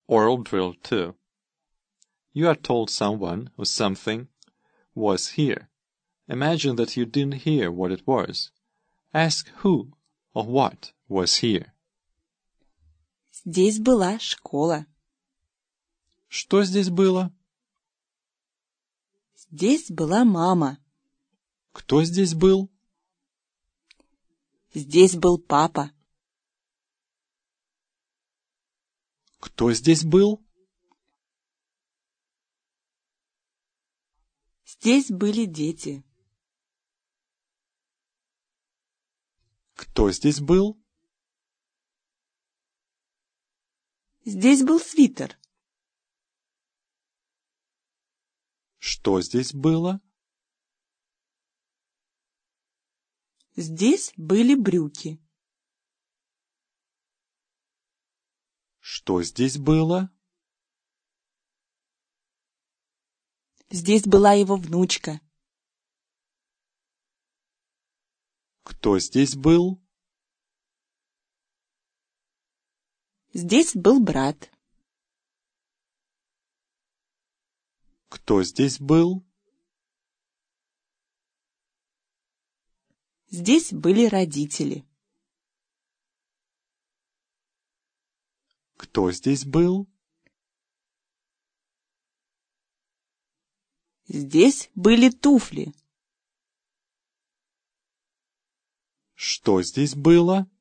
Oral drill 2. You are told someone or something was here. Imagine that you didn't hear what it was. Ask who or what was here. Здесь была школа. Что здесь было? Здесь была мама. Кто здесь был? Здесь был папа. Кто здесь был? Здесь были дети. Кто здесь был? Здесь был свитер. Что здесь было? Здесь были брюки. Что здесь было? Здесь была его внучка. Кто здесь был? Здесь был брат. Кто здесь был? Здесь были родители. Кто здесь был? Здесь были туфли. Что здесь было?